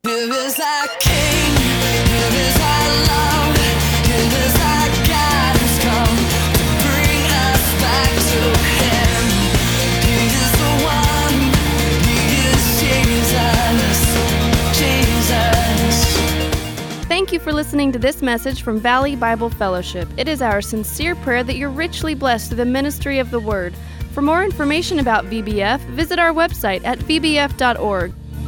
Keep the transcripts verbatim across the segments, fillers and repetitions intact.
Here is our King, here is our love, here is our guidance come to bring us back to Him. He is the one, He is Jesus, Jesus. Thank you for listening to this message from Valley Bible Fellowship. It is our sincere prayer that you're richly blessed through the ministry of the Word. For more information about V B F, visit our website at v b f dot org.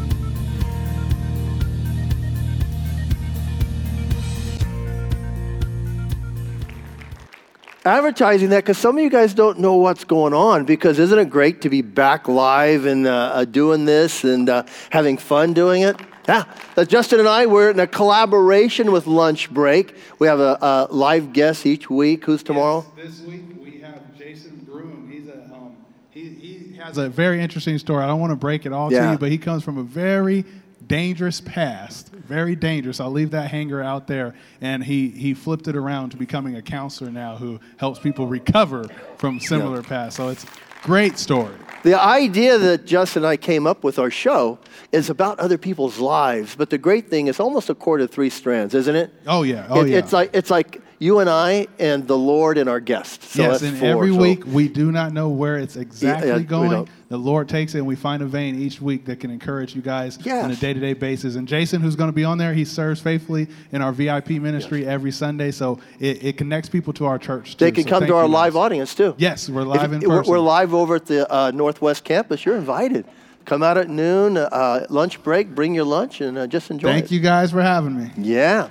Advertising that because some of you guys don't know what's going on, because isn't it great to be back live and uh, uh, doing this and uh, having fun doing it? Yeah, uh, Justin and I, we're in a collaboration with Lunch Break. We have a, a live guest each week. Who's tomorrow? Yes, this week we have Jason Broom. He's a um, he, he has a very interesting story. I don't want to break it all Yeah. to you, but he comes from a very dangerous past, very dangerous. I'll leave that hanger out there. And he, he flipped it around to becoming a counselor now who helps people recover from similar Yeah. past. So it's a great story. The idea that Justin and I came up with our show is about other people's lives. But the great thing is almost a cord of three strands, isn't it? Oh, yeah. Oh, It- yeah. It's like it's like you and I and the Lord and our guests. So yes, that's and four, every so- week we do not know where it's exactly Yeah, yeah, we going. don't. The Lord takes it, and we find a vein each week that can encourage you guys Yes. on a day-to-day basis. And Jason, who's going to be on there, he serves faithfully in our V I P ministry every Sunday, so it, it connects people to our church, too. They can So come thank to our you, live guys. audience, too. Yes, we're live If- in we're- person. We're live over at the uh, Northwest Campus. You're invited. Come out at noon, uh, lunch break, bring your lunch, and uh, just enjoy Thank it. you guys for having me. Yeah.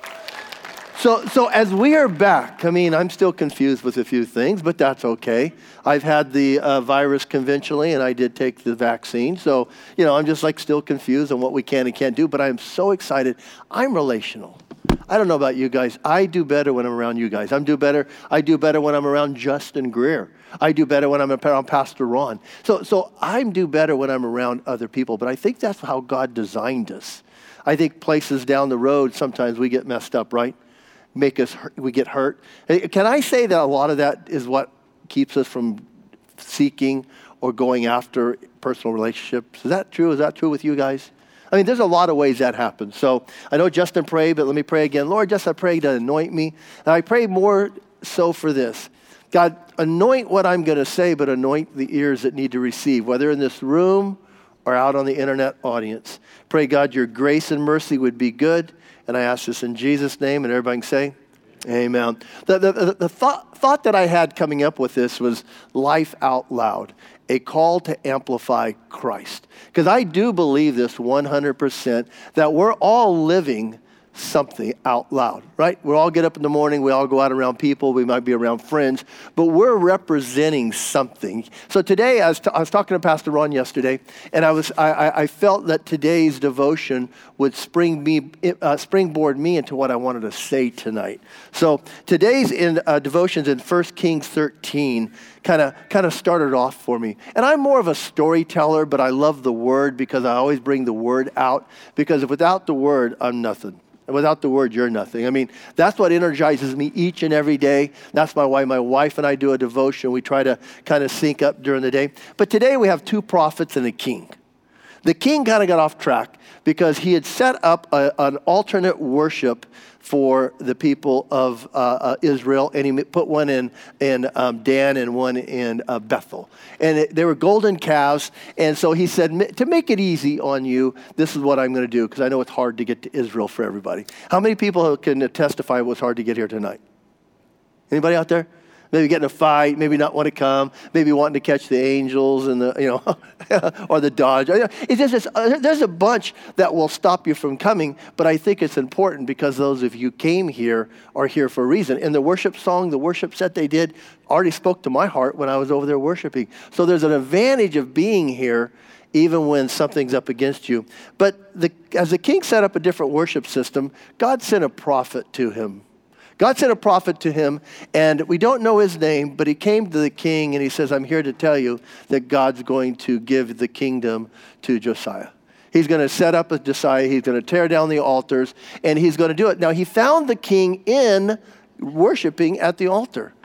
So, so as we are back, I mean, I'm still confused with a few things, but that's okay. I've had the uh, virus conventionally, and I did take the vaccine. So, you know, I'm just like still confused on what we can and can't do, but I am so excited. I'm relational. I don't know about you guys. I do better when I'm around you guys. I'm do better. I do better when I'm around Justin Greer. I do better when I'm around Pastor Ron. So, so I do better when I'm around other people, but I think that's how God designed us. I think places down the road, sometimes we get messed up, right? Make us, hurt, we get hurt. Hey, can I say that a lot of that is what keeps us from seeking or going after personal relationships? Is that true? Is that true with you guys? I mean, there's a lot of ways that happens. So I know Justin prayed, but let me pray again. Lord, just I pray to anoint me. And I pray more so for this. God, anoint what I'm going to say, but anoint the ears that need to receive, whether in this room or out on the internet audience. Pray, God, your grace and mercy would be good. And I ask this in Jesus' name, and everybody can say, amen. The, the, the, the thought, thought that I had coming up with this was life out loud, a call to amplify Christ. Because I do believe this one hundred percent, that we're all living something out loud, right? We all get up in the morning, we all go out around people, we might be around friends, but we're representing something. So today, I was, t- I was talking to Pastor Ron yesterday, and I was I, I I felt that today's devotion would spring me uh, springboard me into what I wanted to say tonight. So today's in uh, devotions in First Kings thirteen kind of kind of started off for me. And I'm more of a storyteller, but I love the Word because I always bring the Word out, because if without the Word, I'm nothing. And without the Word, you're nothing. I mean, that's what energizes me each and every day. That's my why my wife and I do a devotion. We try to kind of sync up during the day. But today we have two prophets and a king. The king kind of got off track because he had set up a, an alternate worship for the people of uh, uh, Israel, and he put one in in um, Dan and one in uh, Bethel. And it, they were golden calves, and so he said, to make it easy on you, this is what I'm going to do, because I know it's hard to get to Israel for everybody. How many people can testify it was hard to get here tonight? Anybody out there? Maybe getting a fight, maybe not want to come, maybe wanting to catch the Angels and the, you know, or the Dodge. It's just, it's, uh, there's a bunch that will stop you from coming, but I think it's important because those of you came here are here for a reason. And the worship song, the worship set they did already spoke to my heart when I was over there worshiping. So there's an advantage of being here even when something's up against you. But the, as the king set up a different worship system, God sent a prophet to him. God sent a prophet to him, and we don't know his name, but he came to the king, and he says, I'm here to tell you that God's going to give the kingdom to Josiah. He's going to set up a Josiah. He's going to tear down the altars, and he's going to do it. Now, he found the king in worshiping at the altar.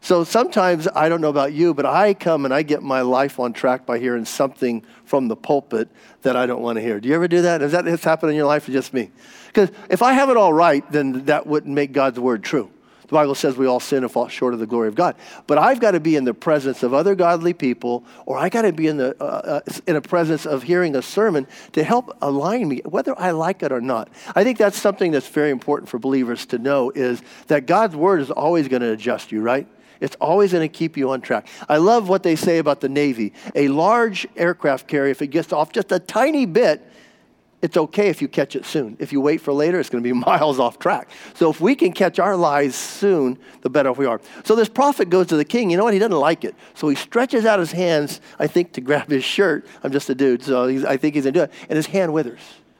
So sometimes, I don't know about you, but I come and I get my life on track by hearing something from the pulpit that I don't want to hear. Do you ever do that? Does that has happened in your life or just me? Because if I have it all right, then that wouldn't make God's word true. The Bible says we all sin and fall short of the glory of God. But I've got to be in the presence of other godly people, or I got to be in the uh, uh, in a presence of hearing a sermon to help align me, whether I like it or not. I think that's something that's very important for believers to know, is that God's word is always going to adjust you, right? It's always going to keep you on track. I love what they say about the Navy. A large aircraft carrier, if it gets off just a tiny bit, it's okay if you catch it soon. If you wait for later, it's going to be miles off track. So if we can catch our lies soon, the better off we are. So this prophet goes to the king. You know what? He doesn't like it. So he stretches out his hands, I think, to grab his shirt. I'm just a dude, so he's, I think he's going to do it. And his hand withers.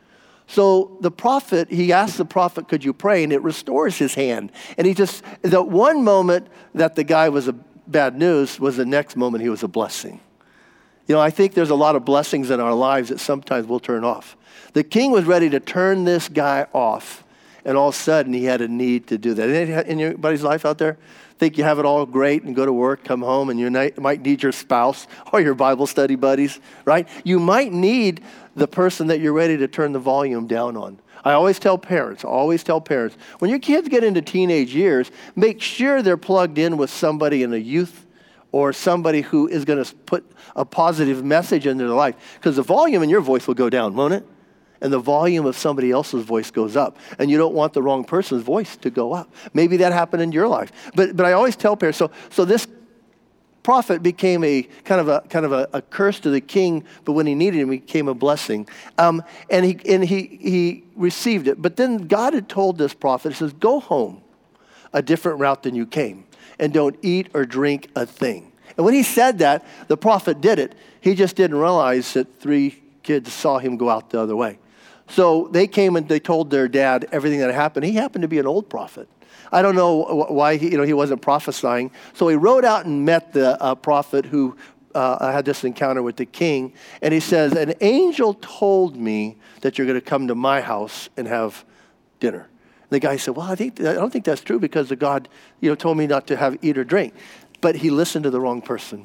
So the prophet, he asks the prophet, could you pray? And it restores his hand. And he just, the one moment that the guy was a bad news was the next moment he was a blessing. You know, I think there's a lot of blessings in our lives that sometimes we'll turn off. The king was ready to turn this guy off, and all of a sudden he had a need to do that. Any- In anybody's life out there, think you have it all great and go to work, come home, and you might need your spouse or your Bible study buddies, right? You might need the person that you're ready to turn the volume down on. I always tell parents, always tell parents, when your kids get into teenage years, make sure they're plugged in with somebody in a youth or somebody who is going to put a positive message into their life. Because the volume in your voice will go down, won't it? And the volume of somebody else's voice goes up. And you don't want the wrong person's voice to go up. Maybe that happened in your life. But but I always tell parents, so so this prophet became a kind of a kind of a, a curse to the king, but when he needed him, he became a blessing. Um, and he and he he received it. But then God had told this prophet, he says, go home a different route than you came, and don't eat or drink a thing. And when he said that, the prophet did it. He just didn't realize that three kids saw him go out the other way. So they came and they told their dad everything that happened. He happened to be an old prophet. I don't know why he, you know, he wasn't prophesying. So he rode out and met the uh, prophet who uh, had this encounter with the king. And he says, an angel told me that you're going to come to my house and have dinner. And the guy said, well, I think I don't think that's true because the God, you know, told me not to have eat or drink. But he listened to the wrong person.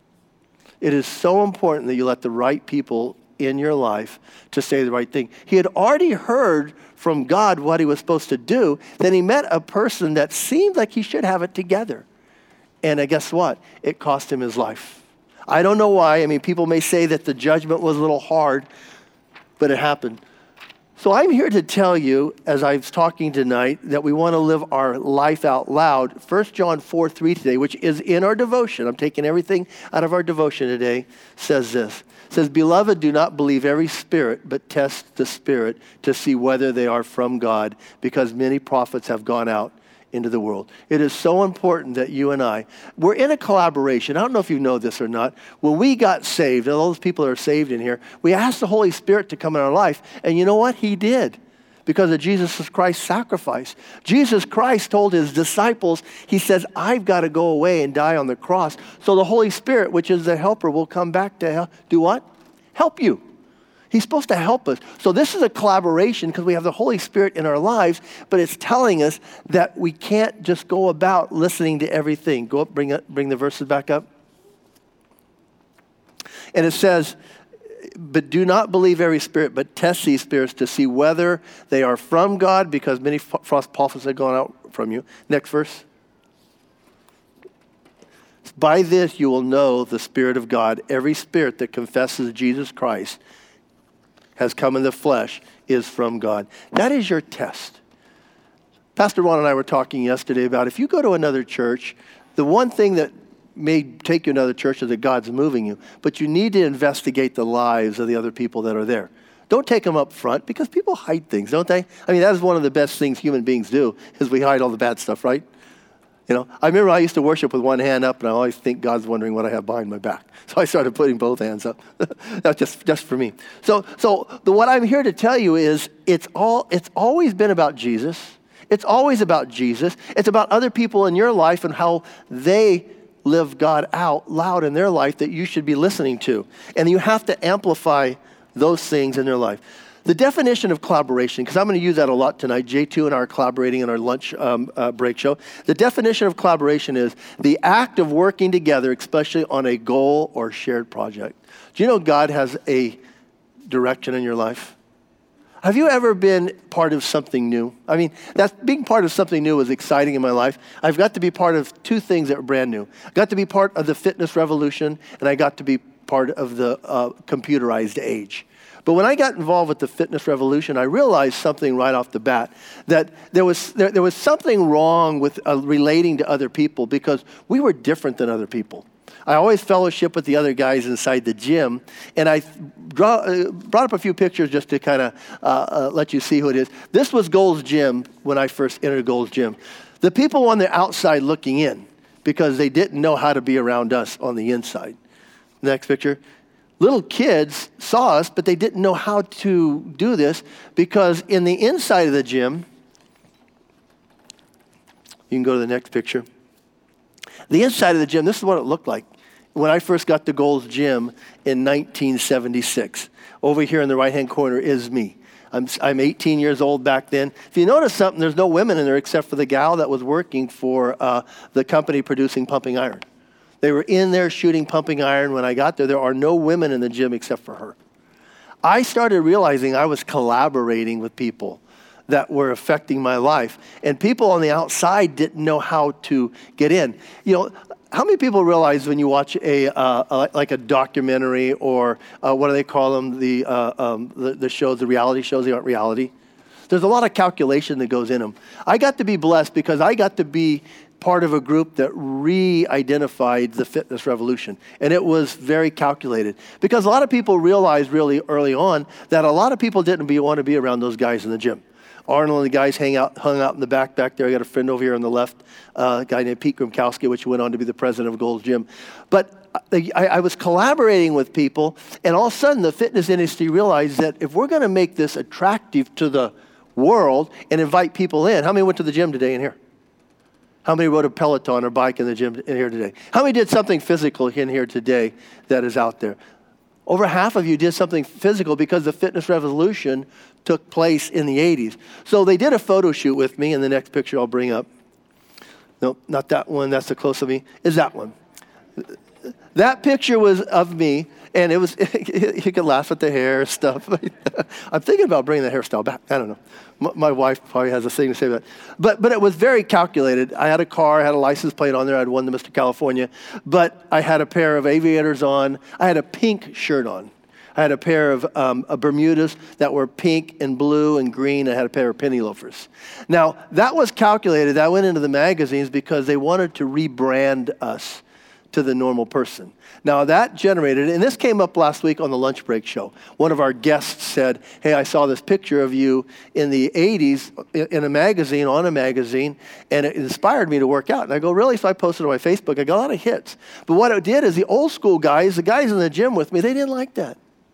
It is so important that you let the right people in your life to say the right thing. He had already heard from God what he was supposed to do. Then he met a person that seemed like he should have it together. And uh, guess what? It cost him his life. I don't know why. I mean, people may say that the judgment was a little hard, but it happened. So I'm here to tell you, as I was talking tonight, that we want to live our life out loud. First John four three today, which is in our devotion. I'm taking everything out of our devotion today, says this. It says, beloved, do not believe every spirit, but test the spirit to see whether they are from God, because many prophets have gone out into the world. It is so important that you and I, we're in a collaboration. I don't know if you know this or not. When we got saved, all those people that are saved in here, we asked the Holy Spirit to come in our life. And you know what? He did, because of Jesus Christ's sacrifice. Jesus Christ told his disciples, he says, I've got to go away and die on the cross. So the Holy Spirit, which is the helper, will come back to help, do what? Help you. He's supposed to help us. So this is a collaboration because we have the Holy Spirit in our lives, but it's telling us that we can't just go about listening to everything. Go up, bring, up, bring the verses back up. And it says, but do not believe every spirit, but test these spirits to see whether they are from God, because many false prophets have gone out from you. Next verse. By this you will know the Spirit of God. Every spirit that confesses Jesus Christ has come in the flesh is from God. That is your test. Pastor Ron and I were talking yesterday about if you go to another church, the one thing that may take you to another church is that God's moving you, but you need to investigate the lives of the other people that are there. Don't take them up front, because people hide things, don't they? I mean, that is one of the best things human beings do, is we hide all the bad stuff, right? You know, I remember I used to worship with one hand up, and I always think God's wondering what I have behind my back. So I started putting both hands up. That's just, just for me. So, so the, what I'm here to tell you is it's all it's always been about Jesus. It's always about Jesus. It's about other people in your life and how they live God out loud in their life that you should be listening to. And you have to amplify those things in their life. The definition of collaboration, because I'm going to use that a lot tonight. J two and I are collaborating in our lunch um, uh, break show. The definition of collaboration is the act of working together, especially on a goal or shared project. Do you know God has a direction in your life? Have you ever been part of something new? I mean, that's, being part of something new is exciting in my life. I've got to be part of two things that were brand new. I got to be part of the fitness revolution, and I got to be part of the uh, computerized age. But when I got involved with the fitness revolution, I realized something right off the bat, that there was there, there was something wrong with uh, relating to other people because we were different than other people. I always fellowship with the other guys inside the gym, and I draw, uh, brought up a few pictures just to kind of uh, uh, let you see who it is. This was Gold's Gym when I first entered Gold's Gym. The people on the outside looking in because they didn't know how to be around us on the inside. Next picture. Little kids saw us, but they didn't know how to do this because in the inside of the gym, you can go to the next picture. The inside of the gym, this is what it looked like when I first got to Gold's Gym in nineteen seventy-six. Over here in the right-hand corner is me. I'm, I'm eighteen years old back then. If you notice something, there's no women in there except for the gal that was working for uh, the company producing pumping iron. They were in there shooting pumping iron when I got there. There are no women in the gym except for her. I started realizing I was collaborating with people that were affecting my life. And people on the outside didn't know how to get in. You know, how many people realize when you watch a, uh, a like a documentary or uh, what do they call them, the, uh, um, the, the shows, the reality shows, they aren't reality? There's a lot of calculation that goes in them. I got to be blessed because I got to be part of a group that re-identified the fitness revolution. And it was very calculated. Because a lot of people realized really early on that a lot of people didn't be, want to be around those guys in the gym. Arnold and the guys hang out, hung out in the back back there. I got a friend over here on the left, uh, a guy named Pete Grimkowski, which went on to be the president of Gold's Gym. But I, I was collaborating with people, and all of a sudden the fitness industry realized that if we're going to make this attractive to the world and invite people in, how many went to the gym today in here? How many rode a Peloton or bike in the gym in here today? How many did something physical in here today that is out there? Over half of you did something physical because the fitness revolution took place in the eighties. So they did a photo shoot with me, and the next picture I'll bring up. No, not that one. That's the close of me. Is that one. That picture was of me, and it was, you could laugh at the hair stuff. I'm thinking about bringing the hairstyle back. I don't know. My, my wife probably has a thing to say about it. But, but it was very calculated. I had a car, I had a license plate on there. I'd won the Mister California. But I had a pair of aviators on. I had a pink shirt on. I had a pair of um, uh, Bermudas that were pink and blue and green. I had a pair of penny loafers. Now, that was calculated. That went into the magazines because they wanted to rebrand us to the normal person. Now that generated, and this came up last week on the lunch break show. One of our guests said, hey, I saw this picture of you in the eighties in a magazine, on a magazine, and it inspired me to work out. And I go, really? So I posted on my Facebook. I got a lot of hits. But what it did is the old school guys, the guys in the gym with me, they didn't like that.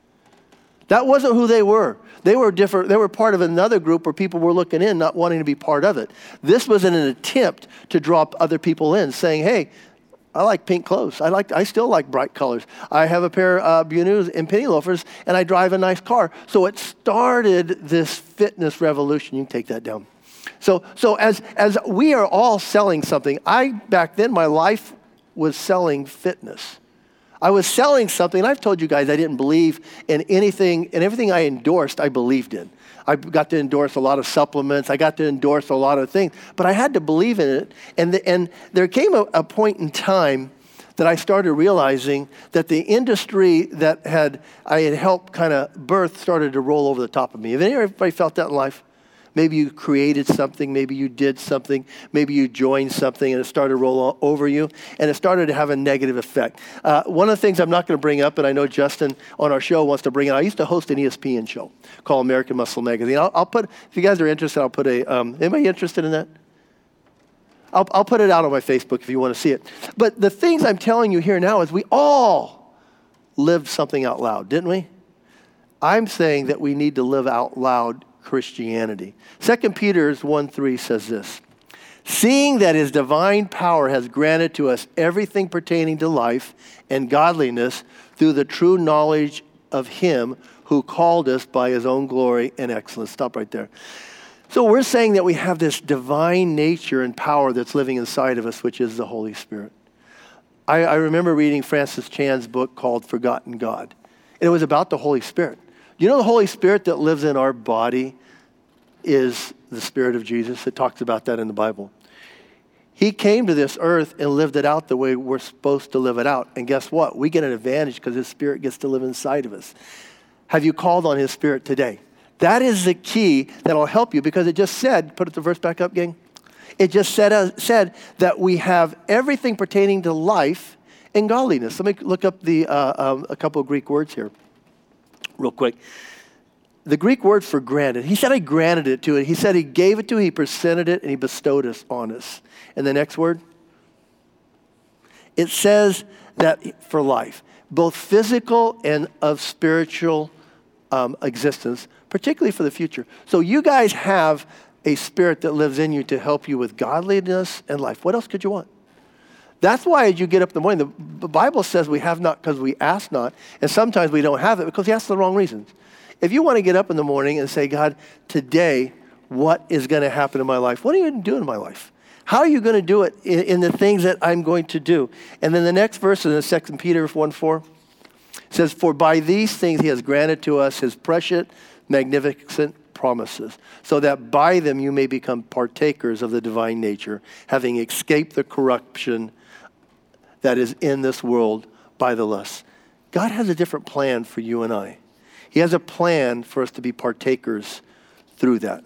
That wasn't who they were. They were different. They were part of another group where people were looking in, not wanting to be part of it. This was an attempt to draw other people in, saying, hey, I like pink clothes. I like. I still like bright colors. I have a pair of Bermudas and penny loafers, and I drive a nice car. So it started this fitness revolution. You can take that down. So, so as as we are all selling something, I back then my life was selling fitness. I was selling something, and I've told you guys I didn't believe in anything, and everything I endorsed, I believed in. I got to endorse a lot of supplements. I got to endorse a lot of things, but I had to believe in it. And the, and there came a, a point in time that I started realizing that the industry that had I had helped kind of birth started to roll over the top of me. Have anybody felt that in life? Maybe you created something, maybe you did something, maybe you joined something and it started to roll over you, and it started to have a negative effect. Uh, one of the things I'm not going to bring up, and I know Justin on our show wants to bring it, I used to host an E S P N show called American Muscle Magazine. I'll, I'll put, if you guys are interested, I'll put a, um, anybody interested in that? I'll, I'll put it out on my Facebook if you want to see it. But the things I'm telling you here now is we all lived something out loud, didn't we? I'm saying that we need to live out loud Christianity. Second Peter one three says this, seeing that his divine power has granted to us everything pertaining to life and godliness through the true knowledge of him who called us by his own glory and excellence. Stop right there. So we're saying that we have this divine nature and power that's living inside of us, which is the Holy Spirit. I, I remember reading Francis Chan's book called Forgotten God. And it was about the Holy Spirit. You know the Holy Spirit that lives in our body is the Spirit of Jesus. It talks about that in the Bible. He came to this earth and lived it out the way we're supposed to live it out. And guess what? We get an advantage because his Spirit gets to live inside of us. Have you called on his Spirit today? That is the key that'll help you, because it just said, put the verse back up, gang. It just said, uh, said that we have everything pertaining to life and godliness. Let me look up the uh, um, a couple of Greek words here real quick. The Greek word for granted. He said he granted it to it. He said he gave it to, he presented it, and he bestowed us on us. And the next word, it says that for life, both physical and of spiritual um, existence, particularly for the future. So you guys have a spirit that lives in you to help you with godliness and life. What else could you want? That's why as you get up in the morning, the Bible says we have not because we ask not, and sometimes we don't have it because we ask the wrong reasons. If you want to get up in the morning and say, God, today, what is going to happen in my life? What are you going to do in my life? How are you going to do it in, in the things that I'm going to do? And then the next verse in Second Peter one four says, for by these things he has granted to us his precious, magnificent promises, so that by them you may become partakers of the divine nature, having escaped the corruption that is in this world by the lust. God has a different plan for you and I. He has a plan for us to be partakers through that.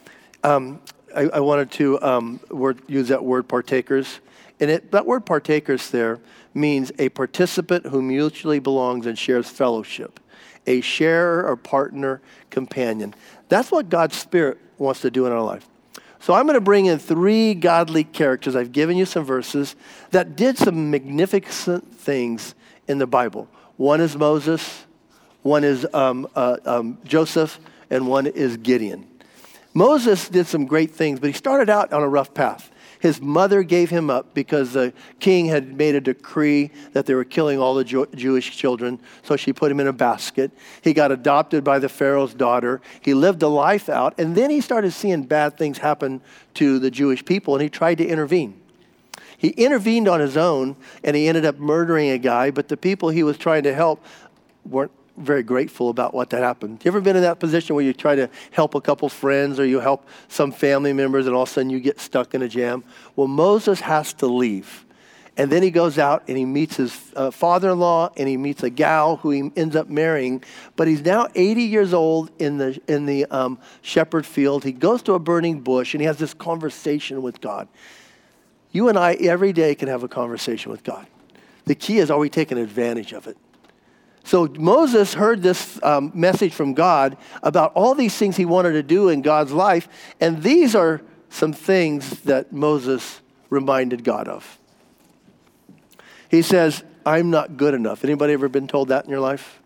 Um, I, I wanted to um, word, use that word partakers. And it, that word partakers there means a participant who mutually belongs and shares fellowship. A sharer or partner, companion. That's what God's Spirit wants to do in our life. So I'm going to bring in three godly characters. I've given you some verses that did some magnificent things in the Bible. One is Moses, one is um, uh, um, Joseph, and one is Gideon. Moses did some great things, but he started out on a rough path. His mother gave him up because the king had made a decree that they were killing all the Jew- Jewish children, so she put him in a basket. He got adopted by the Pharaoh's daughter. He lived a life out, and then he started seeing bad things happen to the Jewish people, and he tried to intervene. He intervened on his own, and he ended up murdering a guy, but the people he was trying to help weren't very grateful about what that happened. You ever been in that position where you try to help a couple friends or you help some family members and all of a sudden you get stuck in a jam? Well, Moses has to leave. And then he goes out and he meets his uh, father-in-law and he meets a gal who he ends up marrying. But he's now eighty years old in the, in the um, shepherd field. He goes to a burning bush and he has this conversation with God. You and I every day can have a conversation with God. The key is, are we taking advantage of it? So Moses heard this um, message from God about all these things he wanted to do in God's life, and these are some things that Moses reminded God of. He says, I'm not good enough. Anybody ever been told that in your life?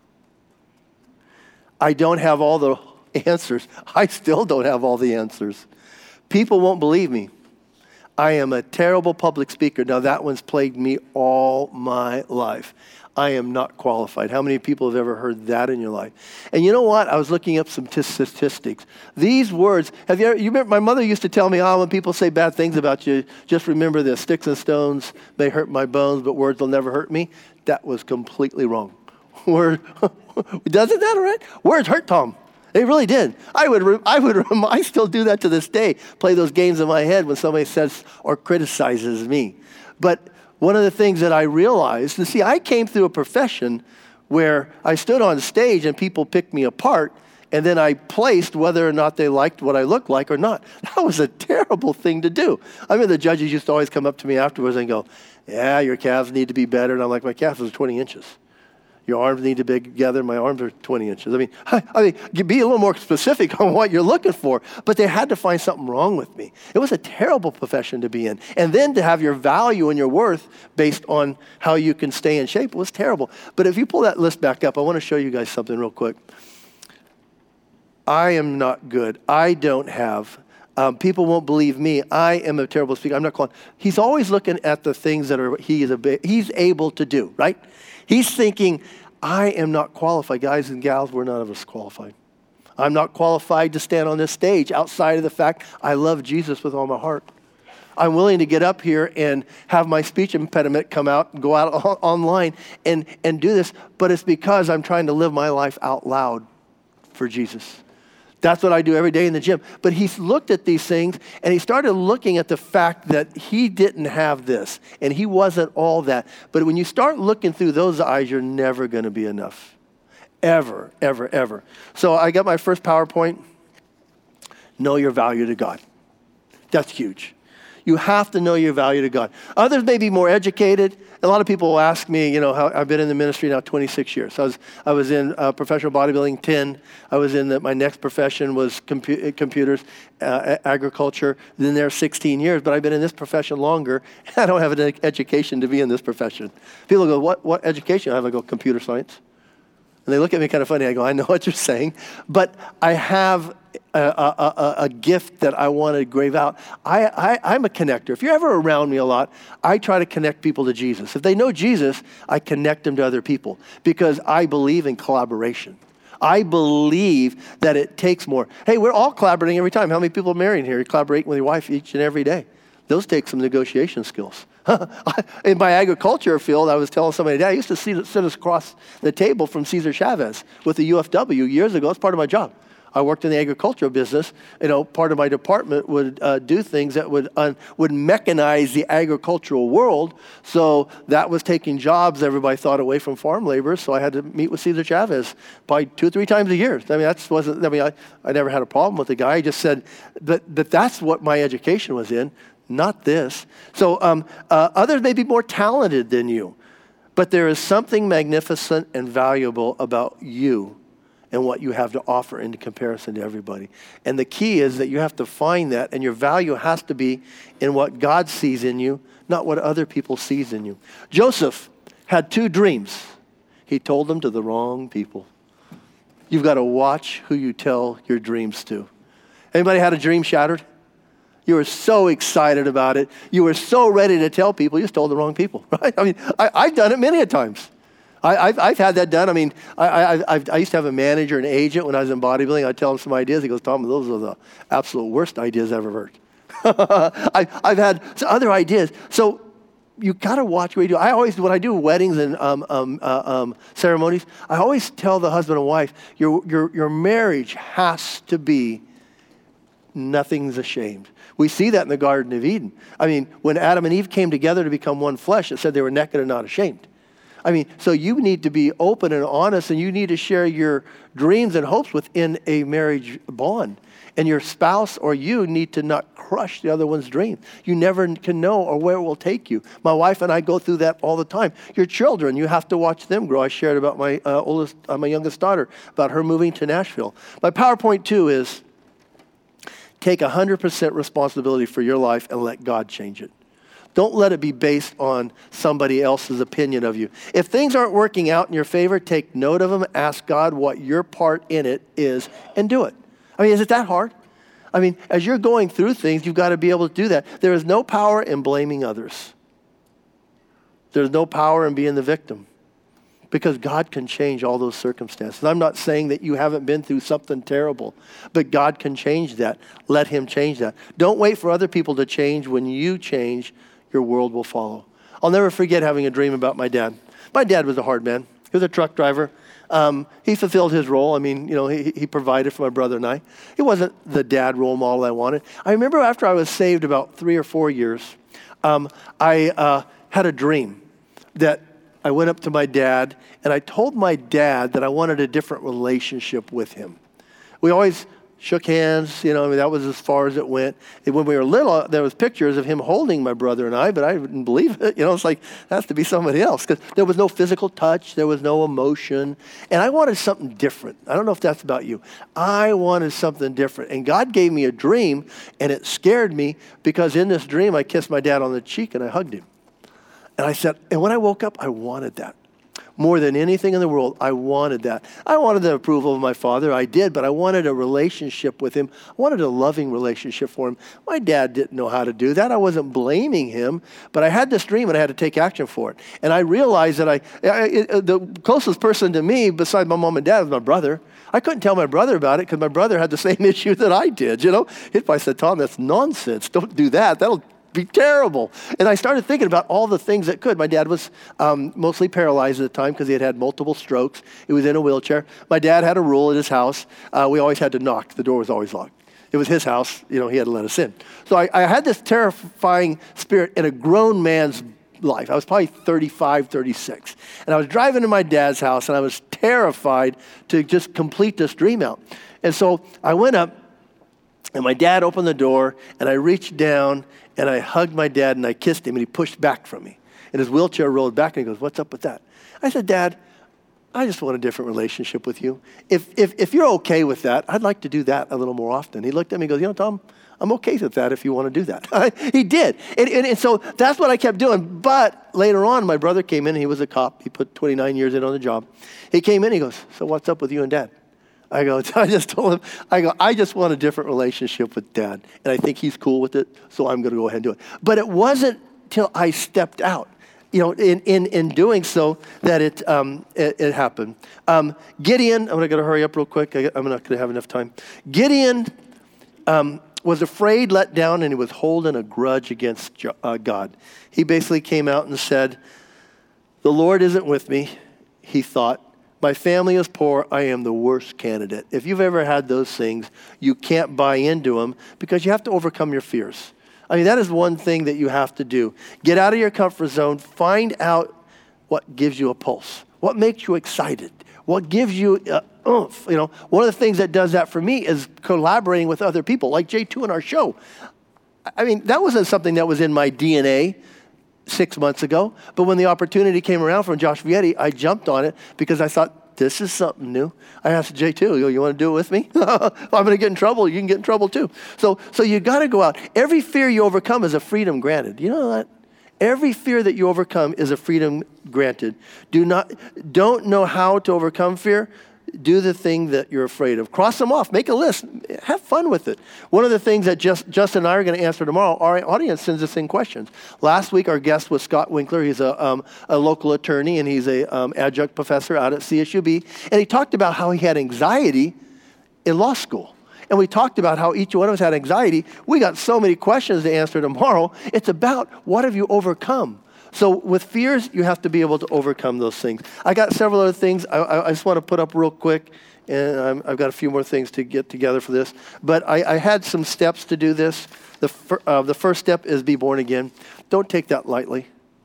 I don't have all the answers. I still don't have all the answers. People won't believe me. I am a terrible public speaker. Now that one's plagued me all my life. I am not qualified. How many people have ever heard that in your life? And you know what? I was looking up some t- statistics. These words, have you ever, you remember, my mother used to tell me, oh, when people say bad things about you, just remember this, sticks and stones may hurt my bones, but words will never hurt me. That was completely wrong. Word, doesn't that, all right? Words hurt, Tom. They really did. I would, I would, I still do that to this day, play those games in my head when somebody says or criticizes me. But one of the things that I realized, and see, I came through a profession where I stood on stage and people picked me apart, and then I placed whether or not they liked what I looked like or not. That was a terrible thing to do. I mean, the judges used to always come up to me afterwards and go, yeah, your calves need to be better. And I'm like, my calves are twenty inches. Your arms need to be together. My arms are twenty inches. I mean, I, I mean, be a little more specific on what you're looking for. But they had to find something wrong with me. It was a terrible profession to be in. And then to have your value and your worth based on how you can stay in shape was terrible. But if you pull that list back up, I want to show you guys something real quick. I am not good. I don't have. Um, people won't believe me. I am a terrible speaker. I'm not calling. He's always looking at the things that are he is a, he's able to do, right? He's thinking, I am not qualified. Guys and gals, we're none of us qualified. I'm not qualified to stand on this stage outside of the fact I love Jesus with all my heart. I'm willing to get up here and have my speech impediment come out and go out o- online and, and do this, but it's because I'm trying to live my life out loud for Jesus. That's what I do every day in the gym. But he looked at these things and he started looking at the fact that he didn't have this and he wasn't all that. But when you start looking through those eyes, you're never going to be enough. Ever, ever, ever. So I got my first PowerPoint. Know your value to God. That's huge. You have to know your value to God. Others may be more educated. A lot of people will ask me, you know, how I've been in the ministry now twenty-six years. I was I was in uh, professional bodybuilding ten. I was in the, my next profession was compu- computers, uh, agriculture. Then there sixteen years, but I've been in this profession longer. I don't have an education to be in this profession. People go, what what education? I have. I go, computer science. And they look at me kind of funny. I go, I know what you're saying, but I have a, a, a, a gift that I want to grave out. I, I, I'm a connector. If you're ever around me a lot, I try to connect people to Jesus. If they know Jesus, I connect them to other people because I believe in collaboration. I believe that it takes more. Hey, we're all collaborating every time. How many people are married here? You're collaborating with your wife each and every day. Those take some negotiation skills. In my agriculture field, I was telling somebody today, I used to sit, sit across the table from Cesar Chavez with the U F W years ago. It's part of my job. I worked in the agricultural business. You know, part of my department would uh, do things that would uh, would mechanize the agricultural world. So that was taking jobs everybody thought away from farm laborers. So I had to meet with Cesar Chavez probably two or three times a year. I mean, that wasn't. I mean, I, I never had a problem with the guy. I just said that that that's what my education was in. Not this. So um, uh, others may be more talented than you, but there is something magnificent and valuable about you and what you have to offer in comparison to everybody. And the key is that you have to find that, and your value has to be in what God sees in you, not what other people sees in you. Joseph had two dreams. He told them to the wrong people. You've got to watch who you tell your dreams to. Anybody had a dream shattered? You were so excited about it. You were so ready to tell people. You just told the wrong people, right? I mean, I, I've done it many a times. I, I've, I've had that done. I mean, I, I, I've, I used to have a manager, an agent when I was in bodybuilding. I'd tell him some ideas. He goes, Tom, those are the absolute worst ideas I've ever heard. I, I've had other ideas. So you got to watch what you do. I always, when I do weddings and um, um, uh, um, ceremonies, I always tell the husband and wife, your, your, your marriage has to be nothing's ashamed. We see that in the Garden of Eden. I mean, when Adam and Eve came together to become one flesh, it said they were naked and not ashamed. I mean, so you need to be open and honest, and you need to share your dreams and hopes within a marriage bond. And your spouse or you need to not crush the other one's dream. You never can know or where it will take you. My wife and I go through that all the time. Your children, you have to watch them grow. I shared about my uh, oldest, uh, my youngest daughter, about her moving to Nashville. My PowerPoint two is, take one hundred percent responsibility for your life and let God change it. Don't let it be based on somebody else's opinion of you. If things aren't working out in your favor, take note of them, ask God what your part in it is, and do it. I mean, is it that hard? I mean, as you're going through things, you've got to be able to do that. There is no power in blaming others. There's no power in being the victim. Because God can change all those circumstances. I'm not saying that you haven't been through something terrible, but God can change that. Let him change that. Don't wait for other people to change. When you change, your world will follow. I'll never forget having a dream about my dad. My dad was a hard man. He was a truck driver. Um, he fulfilled his role. I mean, you know, he, he provided for my brother and I. He wasn't the dad role model I wanted. I remember after I was saved about three or four years, um, I uh, had a dream that I went up to my dad, and I told my dad that I wanted a different relationship with him. We always shook hands, you know, I mean, that was as far as it went. And when we were little, there was pictures of him holding my brother and I, but I didn't believe it. You know, it's like, that has to be somebody else, because there was no physical touch, there was no emotion, and I wanted something different. I don't know if that's about you. I wanted something different, and God gave me a dream, and it scared me, because in this dream, I kissed my dad on the cheek, and I hugged him. And I said, and when I woke up, I wanted that. more than anything in the world, I wanted that. I wanted the approval of my father. I did, but I wanted a relationship with him. I wanted a loving relationship for him. My dad didn't know how to do that. I wasn't blaming him, but I had this dream and I had to take action for it. And I realized that I, I it, the closest person to me besides my mom and dad was my brother. I couldn't tell my brother about it because my brother had the same issue that I did, you know. If I said, Tom, that's nonsense. Don't do that. That'll be terrible. And I started thinking about all the things that could. My dad was um, mostly paralyzed at the time because he had had multiple strokes. He was in a wheelchair. My dad had a rule at his house. Uh, we always had to knock. The door was always locked. It was his house. You know, he had to let us in. So I, I had this terrifying spirit in a grown man's life. I was probably thirty-five, thirty-six. And I was driving to my dad's house, and I was terrified to just complete this dream out. And so I went up, and my dad opened the door, and I reached down, and I hugged my dad, and I kissed him, and he pushed back from me. And his wheelchair rolled back, and he goes, what's up with that? I said, Dad, I just want a different relationship with you. If, if, if you're okay with that, I'd like to do that a little more often. He looked at me and goes, you know, Tom, I'm okay with that if you want to do that. He did. And, and, and so that's what I kept doing. But later on, my brother came in, and he was a cop. He put twenty-nine years in on the job. He came in, he goes, so what's up with you and Dad? I go, I just told him, I go, I just want a different relationship with Dad. And I think he's cool with it, so I'm going to go ahead and do it. But it wasn't till I stepped out, you know, in, in, in doing so that it um, it, it happened. Um, Gideon, I'm going to hurry up real quick. I, I'm not going to have enough time. Gideon um, was afraid, let down, and he was holding a grudge against uh, God. He basically came out and said, the Lord isn't with me, he thought. My family is poor. I am the worst candidate. If you've ever had those things, you can't buy into them because you have to overcome your fears. I mean, that is one thing that you have to do. Get out of your comfort zone. Find out what gives you a pulse. What makes you excited? What gives you uh, oomph? You know, one of the things that does that for me is collaborating with other people, like J two in our show. I mean, that wasn't something that was in my D N A six months ago, but when the opportunity came around from Josh Vietti, I jumped on it because I thought, this is something new. I asked J two, you, you want to do it with me? If I'm going to get in trouble, you can get in trouble too. So, so you got to go out. Every fear you overcome is a freedom granted. You know that? Every fear that you overcome is a freedom granted. Do not, don't know how to overcome fear? Do the thing that you're afraid of. Cross them off. Make a list. Have fun with it. One of the things that just, Justin and I are going to answer tomorrow, our audience sends us in questions. Last week, our guest was Scott Winkler. He's a, um, a local attorney, and he's a um, adjunct professor out at C S U B. And he talked about how he had anxiety in law school. And we talked about how each one of us had anxiety. We got so many questions to answer tomorrow. It's about what have you overcome? So with fears, you have to be able to overcome those things. I got several other things I, I, I just want to put up real quick, and I'm, I've got a few more things to get together for this. But I, I had some steps to do this. The, fir, uh, the first step is be born again. Don't take that lightly.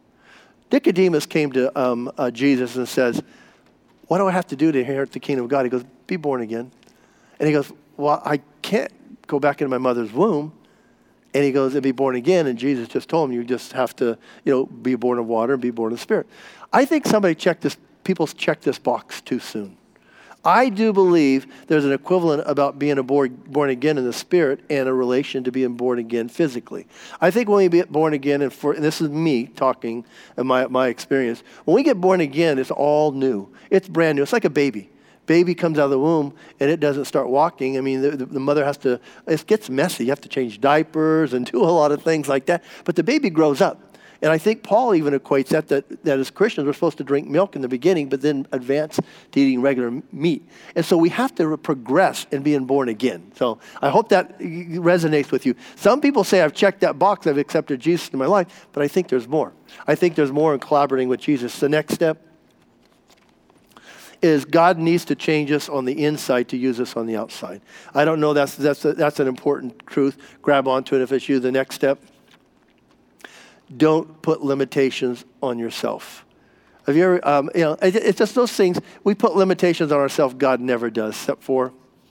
Nicodemus came to um, uh, Jesus and says, what do I have to do to inherit the kingdom of God? He goes, be born again. And he goes, well, I can't go back into my mother's womb. And he goes, and be born again. And Jesus just told him, you just have to, you know, be born of water and be born of the Spirit. I think somebody checked this, people checked this box too soon. I do believe there's an equivalent about being a born, born again in the Spirit and a relation to being born again physically. I think when we get born again, and, for, and this is me talking and my, my experience, when we get born again, it's all new. It's brand new. It's like a baby. Baby comes out of the womb and it doesn't start walking. I mean, the, the mother has to, it gets messy. You have to change diapers and do a lot of things like that. But the baby grows up. And I think Paul even equates that, that, that as Christians, we're supposed to drink milk in the beginning, but then advance to eating regular meat. And so we have to progress in being born again. So I hope that resonates with you. Some people say, I've checked that box, I've accepted Jesus in my life, but I think there's more. I think there's more in collaborating with Jesus. The next step is God needs to change us on the inside to use us on the outside. I don't know, that's that's a, that's an important truth. Grab onto it if it's you. The next step, don't put limitations on yourself. Have you ever, um, you know, it, it's just those things, we put limitations on ourselves, God never does. Step four,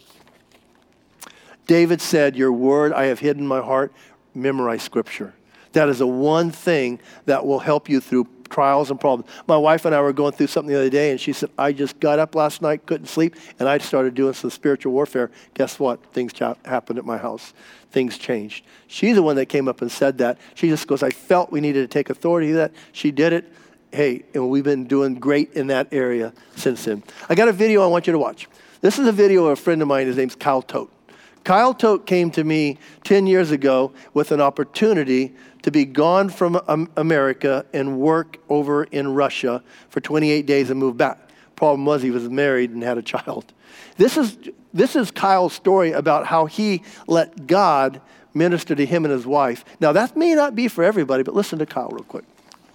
David said, your word I have hidden in my heart, memorize scripture. That is the one thing that will help you through trials and problems. My wife and I were going through something the other day, and she said, I just got up last night, couldn't sleep, and I started doing some spiritual warfare. Guess what? Things cha- happened at my house. Things changed. She's the one that came up and said that. She just goes, I felt we needed to take authority of that. She did it, hey, and we've been doing great in that area since then. I got a video I want you to watch. This is a video of a friend of mine. His name's Kyle Tote. Kyle Tote came to me ten years ago with an opportunity to be gone from um, America and work over in Russia for twenty-eight days and move back. Problem was he was married and had a child. This is, this is Kyle's story about how he let God minister to him and his wife. Now, that may not be for everybody, but listen to Kyle real quick.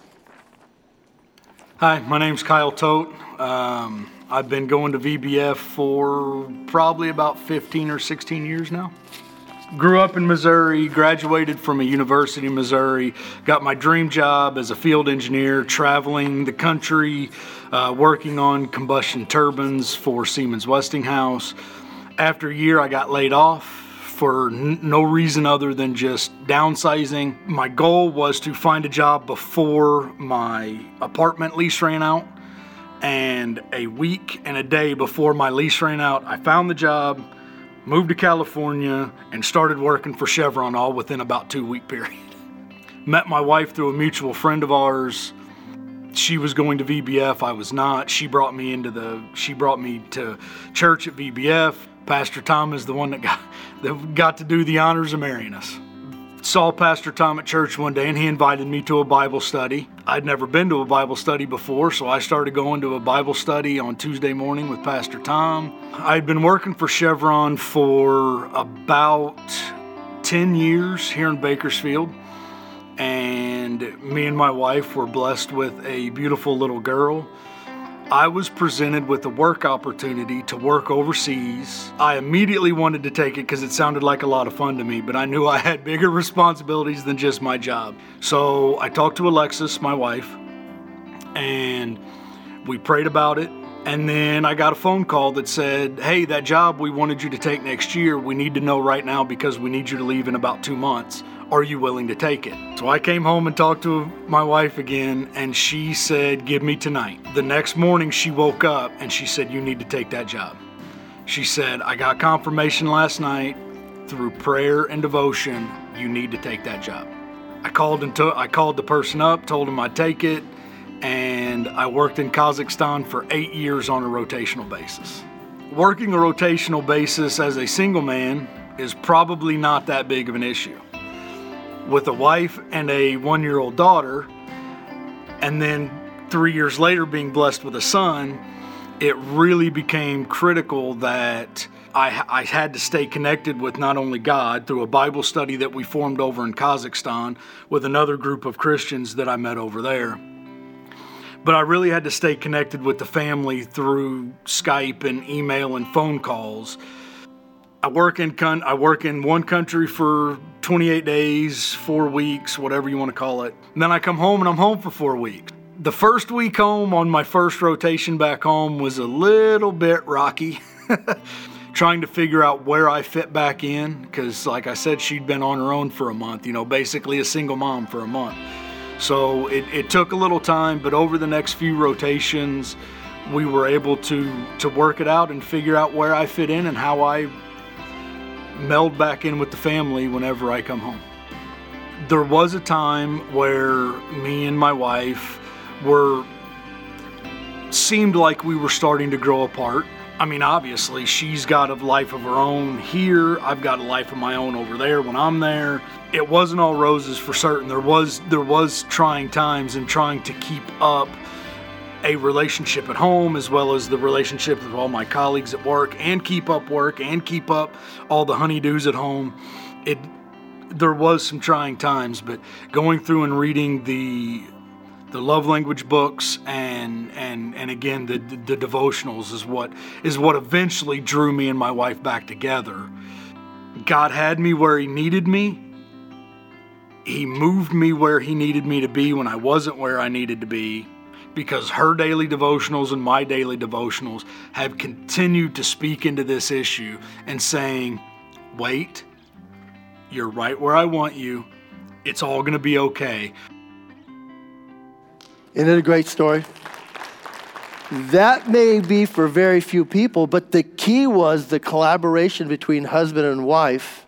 Hi, my name's Kyle Tote. Um, I've been going to V B F for probably about fifteen or sixteen years now. Grew up in Missouri, graduated from a university in Missouri, got my dream job as a field engineer, traveling the country, uh, working on combustion turbines for Siemens Westinghouse. After a year, I got laid off for n- no reason other than just downsizing. My goal was to find a job before my apartment lease ran out. And a week and a day before my lease ran out, I found the job, moved to California, and started working for Chevron all within about two week period. Met my wife through a mutual friend of ours. She was going to V B F, I was not. She brought me into the, she brought me to church at V B F. Pastor Tom is the one that got, that got to do the honors of marrying us. Saw Pastor Tom at church one day and he invited me to a Bible study. I'd never been to a Bible study before, so I started going to a Bible study on Tuesday morning with Pastor Tom. I'd been working for Chevron for about ten years here in Bakersfield, and me and my wife were blessed with a beautiful little girl. I was presented with a work opportunity to work overseas. I immediately wanted to take it because it sounded like a lot of fun to me, but I knew I had bigger responsibilities than just my job. So I talked to Alexis, my wife, and we prayed about it. And then I got a phone call that said, hey, that job we wanted you to take next year, we need to know right now because we need you to leave in about two months. Are you willing to take it? So I came home and talked to my wife again, and she said, give me tonight. The next morning she woke up and she said, you need to take that job. She said, I got confirmation last night through prayer and devotion, you need to take that job. I called and took, I called the person up, told him I'd take it, and I worked in Kazakhstan for eight years on a rotational basis. Working a rotational basis as a single man is probably not that big of an issue. With a wife and a one-year-old daughter, and then three years later being blessed with a son, it really became critical that I, I had to stay connected with not only God through a Bible study that we formed over in Kazakhstan with another group of Christians that I met over there, but I really had to stay connected with the family through Skype and email and phone calls. I work in con- I work in one country for twenty-eight days, four weeks, whatever you want to call it. And then I come home and I'm home for four weeks. The first week home on my first rotation back home was a little bit rocky. Trying to figure out where I fit back in, because like I said, she'd been on her own for a month, you know, basically a single mom for a month. So it, it took a little time, but over the next few rotations, we were able to, to work it out and figure out where I fit in and how I meld back in with the family whenever I come home. There was a time where me and my wife were, seemed like we were starting to grow apart. I mean, obviously, she's got a life of her own here. I've got a life of my own over there when I'm there. It wasn't all roses for certain. There was, there was trying times in trying to keep up a relationship at home as well as the relationship with all my colleagues at work, and keep up work and keep up all the honeydews at home. It there was some trying times, but going through and reading the the love language books and and and again the, the the devotionals is what is what eventually drew me and my wife back together. God had me where he needed me. He moved me where he needed me to be when I wasn't where I needed to be, because her daily devotionals and my daily devotionals have continued to speak into this issue and saying, wait, you're right where I want you. It's all going to be okay. Isn't it a great story? That may be for very few people, but the key was the collaboration between husband and wife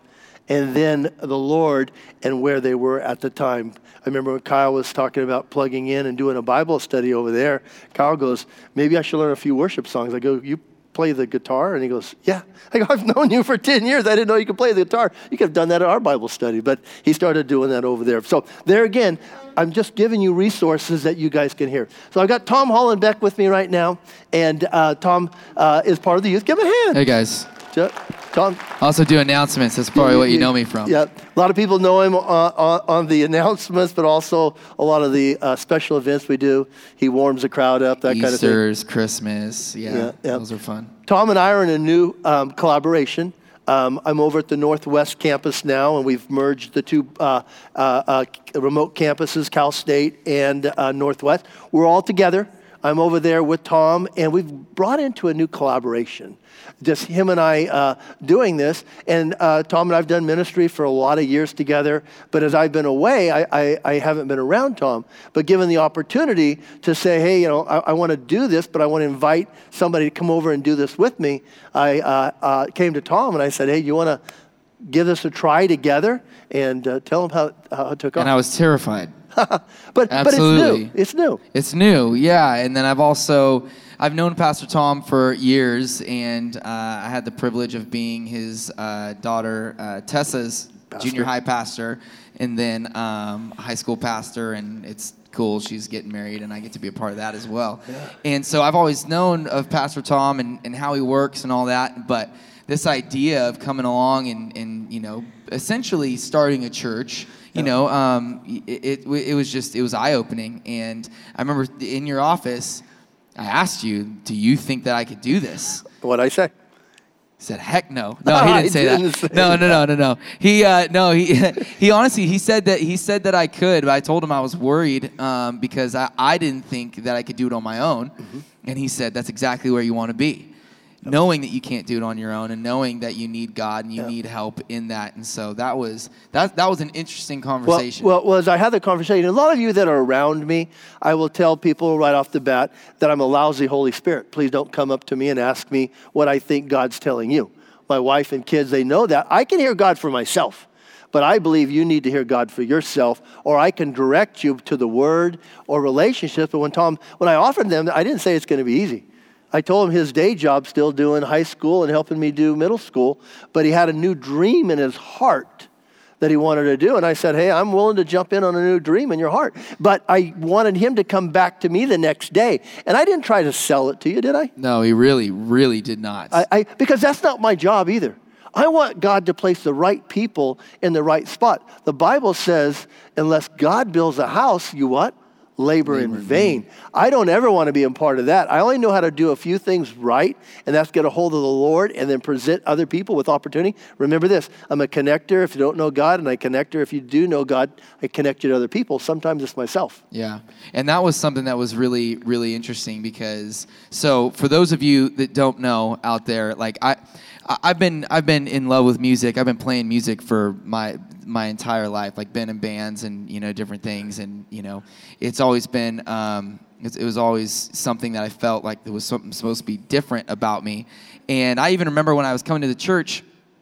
and then the Lord and where they were at the time. I remember when Kyle was talking about plugging in and doing a Bible study over there. Kyle goes, maybe I should learn a few worship songs. I go, you play the guitar? And he goes, yeah. I go, I've known you for ten years. I didn't know you could play the guitar. You could have done that at our Bible study. But he started doing that over there. So there again, I'm just giving you resources that you guys can hear. So I've got Tom Hollenbeck with me right now. And uh, Tom uh, is part of the youth. Give him a hand. Hey, guys. So, Tom. I also do announcements. That's probably what you know me from. Yeah, a lot of people know him uh, on, on the announcements, but also a lot of the uh, special events we do. He warms the crowd up, that kind of thing. Easter's, Christmas, yeah, Yeah, yeah. those are fun. Tom and I are in a new um, collaboration. Um, I'm over at the Northwest campus now, and we've merged the two uh, uh, uh, remote campuses, Cal State and uh, Northwest. We're all together. I'm over there with Tom, and we've brought into a new collaboration. Just him and I uh, doing this. And uh, Tom and I have done ministry for a lot of years together. But as I've been away, I, I, I haven't been around Tom. But given the opportunity to say, hey, you know, I, I want to do this, but I want to invite somebody to come over and do this with me, I uh, uh, came to Tom and I said, hey, you want to give this a try together? And uh, tell him how, how it took off. And I was terrified. but but Absolutely. it's new. It's new. It's new, yeah. And then I've also, I've known Pastor Tom for years, and uh, I had the privilege of being his uh, daughter uh, Tessa's Pastor. junior high pastor, and then um, high school pastor, and it's cool. She's getting married, and I get to be a part of that as well. Yeah. And so I've always known of Pastor Tom and, and how he works and all that, but this idea of coming along and, and you know, essentially starting a church, you know, um, it, it it was just, it was eye-opening. And I remember in your office, I asked you, do you think that I could do this? What'd I say? He said, heck no. No, he I didn't say didn't that. say no, no, no, no, no. He, uh, no, he, he honestly, he said that, he said that I could, but I told him I was worried um, because I, I didn't think that I could do it on my own. Mm-hmm. And he said, that's exactly where you want to be. Knowing that you can't do it on your own, and knowing that you need God and you yeah. need help in that. And so that was that that was an interesting Well, conversation. well, well, as I had the conversation, a lot of you that are around me, I will tell people right off the bat that I'm a lousy Holy Spirit. Please don't come up to me and ask me what I think God's telling you. My wife and kids, they know that. I can hear God for myself, but I believe you need to hear God for yourself, or I can direct you to the Word or relationships. But when Tom, when I offered them, I didn't say it's going to be easy. I told him his day job still doing high school and helping me do middle school, but he had a new dream in his heart that he wanted to do. And I said, hey, I'm willing to jump in on a new dream in your heart. But I wanted him to come back to me the next day. And I didn't try to sell it to you, did I? no, he really, really did not. I, I because that's not my job either. I want God to place the right people in the right spot. The Bible says, unless God builds a house, you what? Labor in vain. I don't ever want to be a part of that. I only know how to do a few things right, and that's get a hold of the Lord and then present other people with opportunity. Remember this, I'm a connector if you don't know God, and I connector if you do know God. I connect you to other people. Sometimes it's myself. Yeah. And that was something that was really, really interesting because, so for those of you that don't know out there, like I, I've been, I've been in love with music. I've been playing music for my, my entire life, like been in bands and, you know, different things. And, you know, it's always been, um, it, it was always something that I felt like there was something supposed to be different about me. And I even remember when I was coming to the church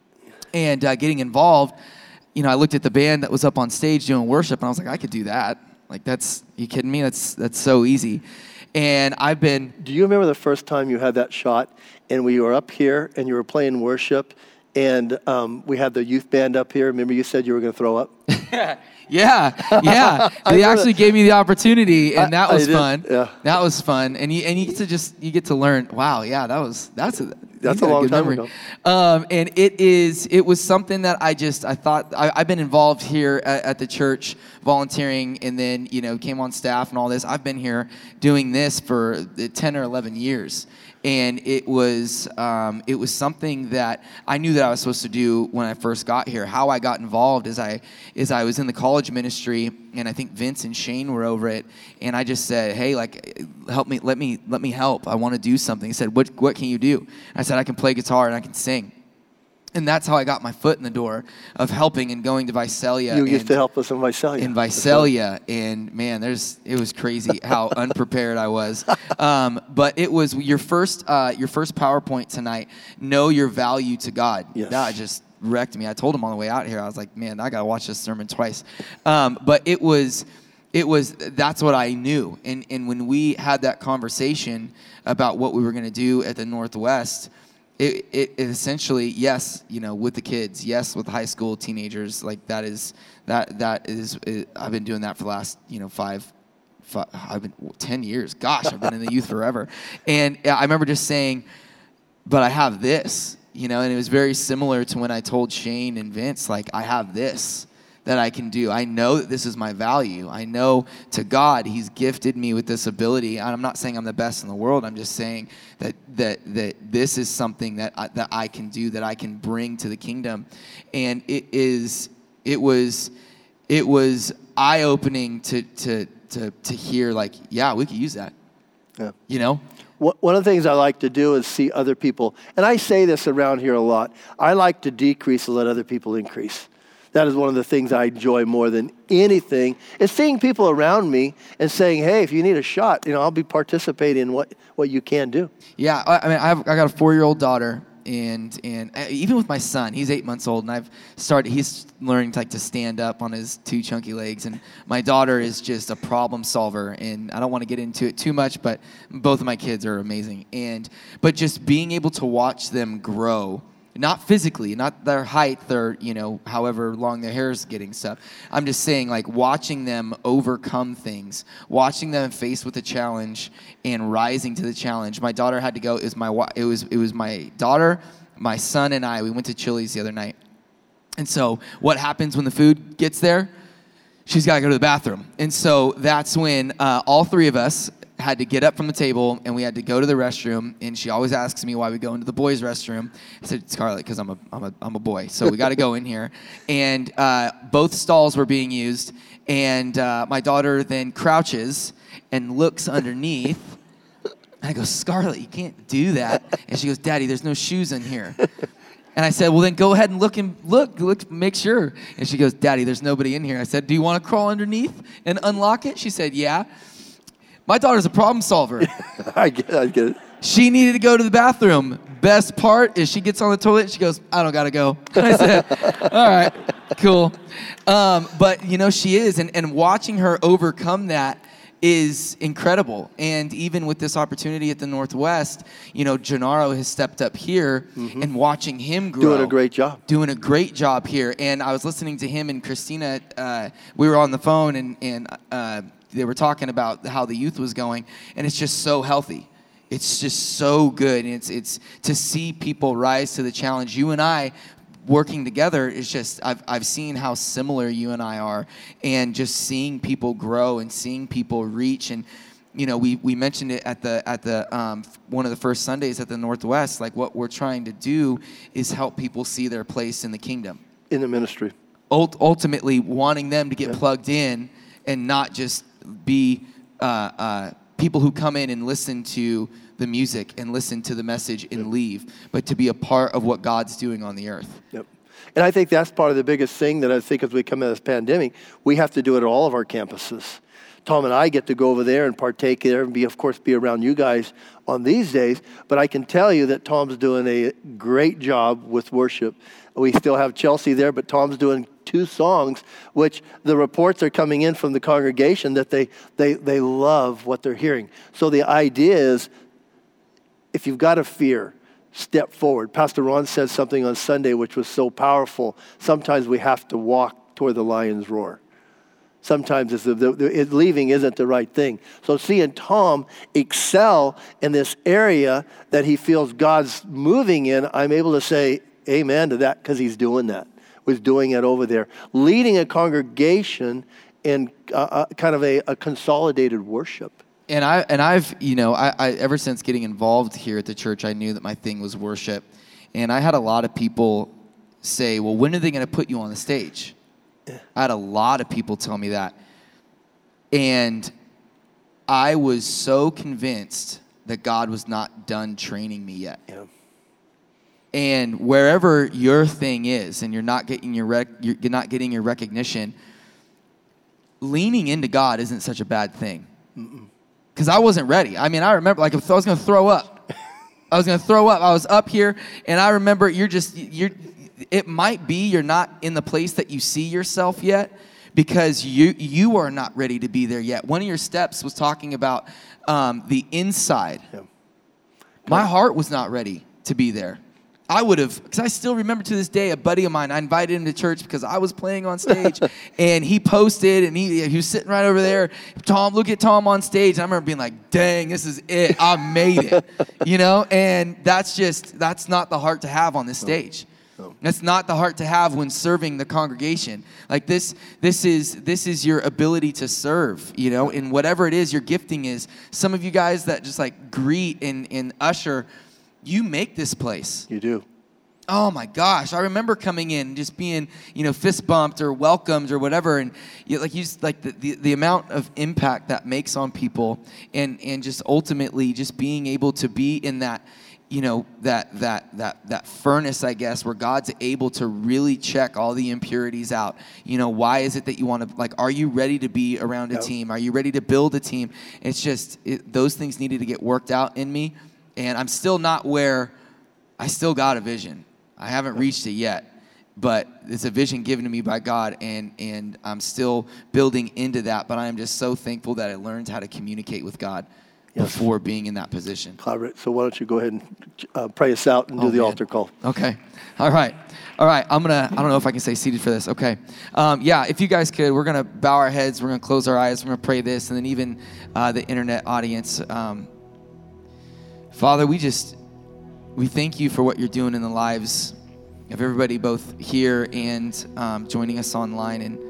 and uh, getting involved, you know, I looked at the band that was up on stage doing worship and I was like, I could do that. Like, that's, you kidding me? That's, that's so easy. And I've been... Do you remember the first time you had that shot and we were up here and you were playing worship and um, we had the youth band up here? Remember you said you were going to throw up? yeah, yeah. They actually gave me the opportunity, and that I, was I did, fun. Yeah. That was fun, and you and you get to just you get to learn. Wow, yeah, that was that's a That's you a got long good time memory. ago. Um, and it is it was something that I just I thought I, I've been involved here at, at the church volunteering, and then you know came on staff and all this. I've been here doing this for ten or eleven years. And it was um, it was something that I knew that I was supposed to do when I first got here. How I got involved is I is I was in the college ministry, and I think Vince and Shane were over it. And I just said, "Hey, like, help me, let me let me help. I want to do something." He said, "What what can you do?" And I said, "I can play guitar and I can sing." And that's how I got my foot in the door of helping and going to Visalia. You used and, to help us in Visalia. In Visalia, and man, there's it was crazy how unprepared I was. Um, but it was your first uh, your first PowerPoint tonight. Know your value to God. Yes. That just wrecked me. I told him on the way out here, I was like, man, I got to watch this sermon twice. Um, but it was, it was, that's what I knew. And, and when we had that conversation about what we were going to do at the Northwest, it, it, it essentially, yes, you know, with the kids, yes, with high school teenagers, like that is, that, that is, it, I've been doing that for the last, you know, five, five, I've been ten years. Gosh, I've been in the youth forever. And I remember just saying, but I have this, you know, and it was very similar to when I told Shane and Vince, like, I have this that I can do. I know that this is my value. I know to God, he's gifted me with this ability. And I'm not saying I'm the best in the world. I'm just saying that that that this is something that I, that I can do, that I can bring to the kingdom. And it is, it was, it was eye-opening to to to to hear, like, yeah, we could use that. Yeah. You know? One of the things I like to do is see other people, and I say this around here a lot, I like to decrease and let other people increase. That is one of the things I enjoy more than anything, is seeing people around me and saying, hey, if you need a shot, you know, I'll be participating in what, what you can do. Yeah, I, I mean, I've, I got a four-year-old daughter, and and even with my son, he's eight months old, and I've started, he's learning to, like, to stand up on his two chunky legs, and my daughter is just a problem solver, and I don't want to get into it too much, but both of my kids are amazing, and but just being able to watch them grow, not physically, not their height, their, you know, however long their hair is getting stuff. I'm just saying, like, watching them overcome things, watching them faced with a challenge and rising to the challenge. My daughter had to go. It was my it was it was my daughter, my son, and I. We went to Chili's the other night. And so what happens when the food gets there? She's got to go to the bathroom. And so that's when uh, all three of us had to get up from the table, and we had to go to the restroom. And she always asks me why we go into the boys' restroom. I said, Scarlett, because I'm a, I'm a, I'm a boy, so we got to go in here. And uh, both stalls were being used, and uh, my daughter then crouches and looks underneath. And I go, Scarlett, you can't do that. And she goes, Daddy, there's no shoes in here. And I said, well, then go ahead and look and look, look, make sure. And she goes, Daddy, there's nobody in here. I said, do you want to crawl underneath and unlock it? She said, yeah. My daughter's a problem solver. I get it, I get it. She needed to go to the bathroom. Best part is she gets on the toilet and she goes, I don't got to go. And I said, all right, cool. Um, but, you know, she is. And, and watching her overcome that is incredible. And even with this opportunity at the Northwest, you know, Gennaro has stepped up here, mm-hmm. and watching him grow. Doing a great job. Doing a great job here. And I was listening to him and Christina. Uh, we were on the phone, and, and uh, they were talking about how the youth was going. And it's just so healthy. It's just so good. And it's, it's to see people rise to the challenge. You and I working together is just, I've I've seen how similar you and I are, and just seeing people grow and seeing people reach. And, you know, we, we mentioned it at the at the um, one of the first Sundays at the Northwest. Like, what we're trying to do is help people see their place in the kingdom, in the ministry. Ult- ultimately, wanting them to get yeah. plugged in and not just be uh, uh, people who come in and listen to the music and listen to the message and leave, but to be a part of what God's doing on the earth. Yep. And I think that's part of the biggest thing that I think as we come out of this pandemic, we have to do it at all of our campuses. Tom and I get to go over there and partake there and be, of course, be around you guys on these days. But I can tell you that Tom's doing a great job with worship. We still have Chelsea there, but Tom's doing two songs, which the reports are coming in from the congregation that they they they love what they're hearing. So the idea is, if you've got a fear, step forward. Pastor Ron said something on Sunday which was so powerful. Sometimes we have to walk toward the lion's roar. Sometimes it's the, the, the, it, leaving isn't the right thing. So seeing Tom excel in this area that he feels God's moving in, I'm able to say amen to that, because he's doing that. Was doing it over there. Leading a congregation in uh, uh, kind of a, a consolidated worship. And I and I've you know I, I ever since getting involved here at the church, I knew that my thing was worship, and I had a lot of people say, "Well, when are they going to put you on the stage?" Yeah. I had a lot of people tell me that, and I was so convinced that God was not done training me yet. Yeah. And wherever your thing is, and you're not getting your rec- you're not getting your recognition, leaning into God isn't such a bad thing. Mm-mm. Because I wasn't ready. I mean, I remember, like, if I was going to throw up. I was going to throw up. I was up here, and I remember you're just, you're, it might be you're not in the place that you see yourself yet because you you are not ready to be there yet. One of your steps was talking about um, the inside. Yeah. My heart was not ready to be there. I would have, because I still remember to this day, a buddy of mine, I invited him to church because I was playing on stage, and he posted, and he, he was sitting right over there. Tom, look at Tom on stage. And I remember being like, dang, this is it. I made it, you know? And that's just, that's not the heart to have on this stage. No. That's not the heart to have when serving the congregation. Like this, this is this is your ability to serve, you know, in whatever it is your gifting is. Some of you guys that just like greet and, and usher, you make this place. You do. Oh my gosh! I remember coming in and just being, you know, fist bumped or welcomed or whatever, and you, like you just, like the, the the amount of impact that makes on people, and and just ultimately just being able to be in that, you know, that that that that furnace, I guess, where God's able to really check all the impurities out. You know, why is it that you want to, like, are you ready to be around a Yep. team? Are you ready to build a team? It's just it, those things needed to get worked out in me, and I'm still not where. I still got a vision. I haven't reached it yet, but it's a vision given to me by God, and and I'm still building into that. But I am just so thankful that I learned how to communicate with God Yes. before being in that position. Collaborate. So why don't you go ahead and uh, pray us out and do Oh, the man. altar call. Okay. All right. All right. I'm going to, I don't know if I can stay seated for this. Okay. Um, yeah, if you guys could, we're going to bow our heads. We're going to close our eyes. We're going to pray this. And then even uh, the internet audience. Um, Father, we just, we thank you for what you're doing in the lives of everybody, both here and um, joining us online. And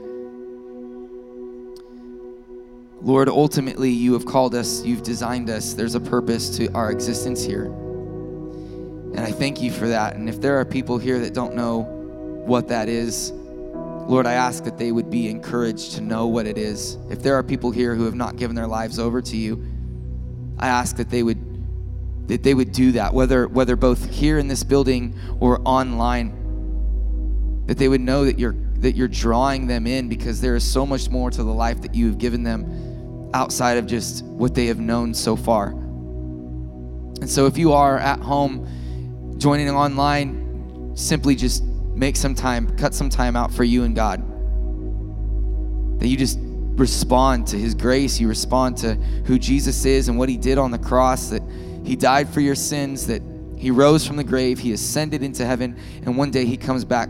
Lord, ultimately, you have called us, you've designed us. There's a purpose to our existence here. And I thank you for that. And if there are people here that don't know what that is, Lord, I ask that they would be encouraged to know what it is. If there are people here who have not given their lives over to you, I ask that they would that they would do that, whether whether both here in this building or online, that they would know that you're that you're drawing them in, because there is so much more to the life that you have given them outside of just what they have known so far. And so if you are at home joining online, simply just make some time, cut some time out for you and God. That you just respond to his grace, you respond to who Jesus is and what he did on the cross, that he died for your sins, that he rose from the grave, he ascended into heaven, and one day he comes back.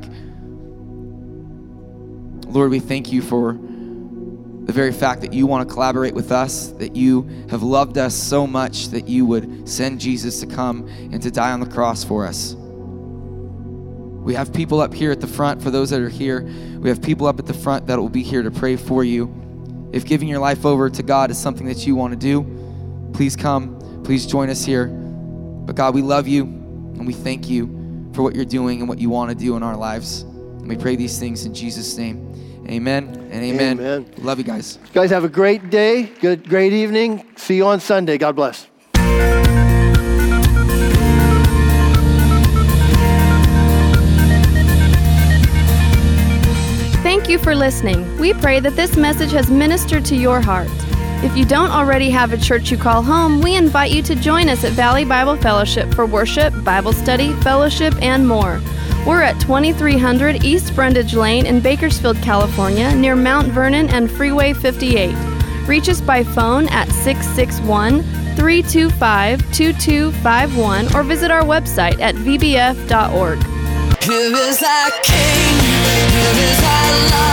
Lord, we thank you for the very fact that you want to collaborate with us, that you have loved us so much that you would send Jesus to come and to die on the cross for us. We have people up here at the front, for those that are here, we have people up at the front that will be here to pray for you. If giving your life over to God is something that you want to do, please come, please join us here. But God, we love you and we thank you for what you're doing and what you want to do in our lives. And we pray these things in Jesus' name. Amen and amen. Amen. Love you guys. Guys, have a great day. Good, great evening. See you on Sunday. God bless. Thank you for listening. We pray that this message has ministered to your heart. If you don't already have a church you call home, we invite you to join us at Valley Bible Fellowship for worship, Bible study, fellowship, and more. We're at twenty-three hundred East Brundage Lane in Bakersfield, California, near Mount Vernon and Freeway fifty-eight. Reach us by phone at six six one, three two five, two two five one or visit our website at v b f dot org. Here is our King, here is our love.